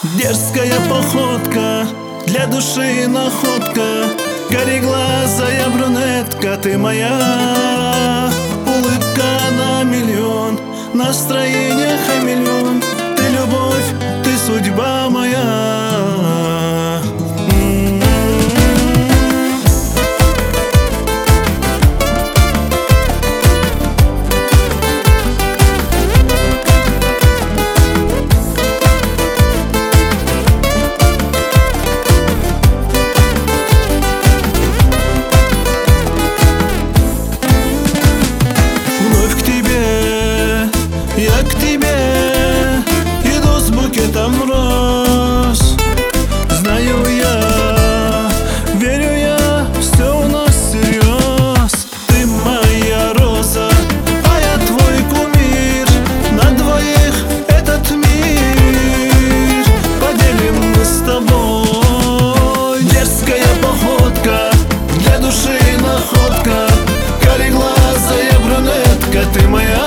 Дерзкая походка, для души находка, кореглазая брюнетка, ты моя. Улыбка на миллион, настроение хамелеон, ты любовь, ты судьба моя. Я к тебе иду с букетом роз. Знаю я, верю я, все у нас всерьез. Ты моя роза, а я твой кумир. На двоих этот мир поделим мы с тобой. Дерзкая походка, для души находка, кореглазая брюнетка, ты моя.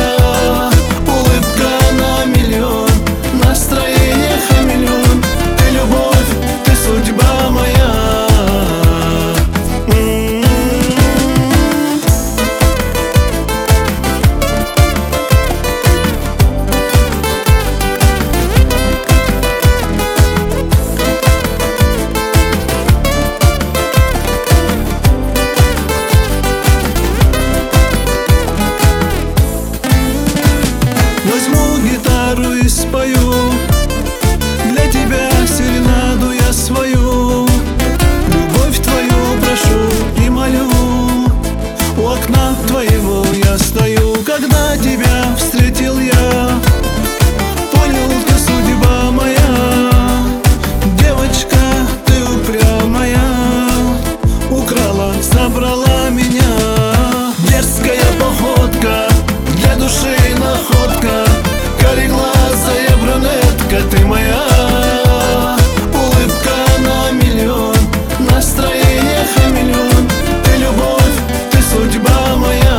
Возьму гитару и спою для тебя серенаду я свою. Любовь твою прошу и молю, у окна твоего я стою. Когда тебя встретил я, понял, ты судьба моя. Девочка, ты упрямая, украла, забрала меня. Дерзкая походка, для души находка, кореглазая брюнетка, ты моя. Улыбка на миллион, настроение хамелеон, ты любовь, ты судьба моя.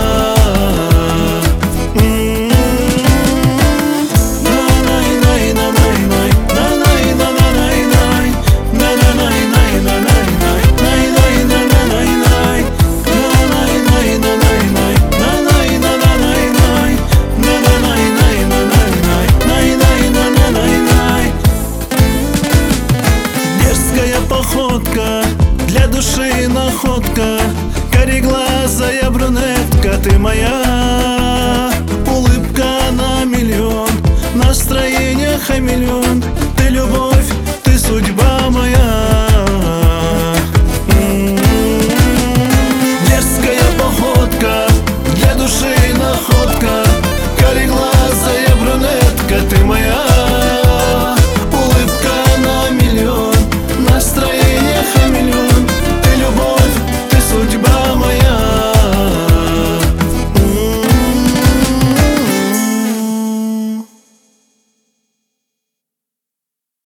Походка, для души находка, кореглазая брюнетка, ты моя. Улыбка на миллион, настроение хамелеон, ты любовь, ты судьба моя.